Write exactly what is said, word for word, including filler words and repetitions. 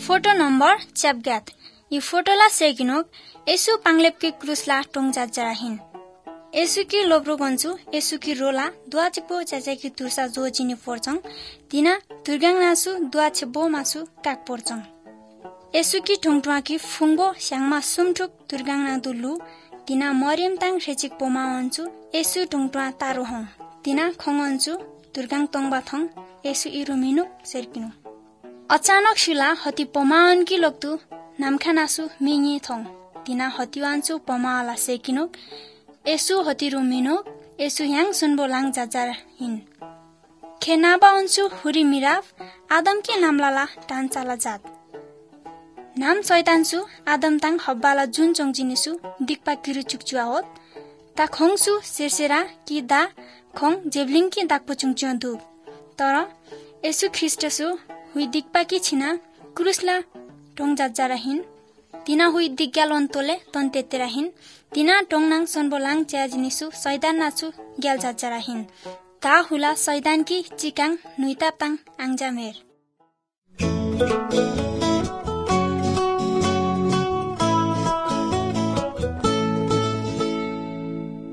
photo number च्यापग्यात यी फोटोला सेकिनोक यसु पाङ्लेपकी क्रुसला टोङजा जराहिन यसु की लोब्रो गन्चु यसु की रोला दुआ चिपो च्याच्याकी तुर्सा जो चिनी फोर्चङ तिना तुर्गाङ नासु दुआ छेबो मासु काक पोर्चङ यसु की ठुङटुवा की फुङ्बो स्याङमा सुमठुक तुर्गाङ ना दुलु तिना मरियम ताङ रेचिक पोमा अन्चु यसु ठुङटुवा तारो हौ तिना खोङ अन्चु तुर्गाङ तोङबा थङ यसु इरु मिनु सेर्किनु अचानक शिला हति पोमाअन की लोक्तु नामखा नासु मिङे थङ तिना हतिवान्चु पोमाला सेकिनु यसु हतिरु मिनु यसु ह्याङ सुनबो लाङ जाजार हिन खेनाबा अन्चु हुरी मिराफ आदम की नामलाला टान्चाला जात नाम सैतान्सु आदम ताङ हब्बाला जुन चोङजिनिसु दिक्पा किरु चुकचुआ होत ता खोङसु सेरसेरा कि दा खोङ जेब्लिङ की दाकपो चुङचुआ दु तर यसु ख्रिस्टसु हुई दिक्पा की छिना क्रुसला टोङ जाजाराहिन तिना हुई दिग्यालोन तोले तन तेतेराहिन तिना टोङनाङ सोनबोलाङ च्याजिनिसु सैतान नाचु ग्याल जाजाराहिन ता हुला सैतान की चिकाङ नुइतापाङ आङजामेर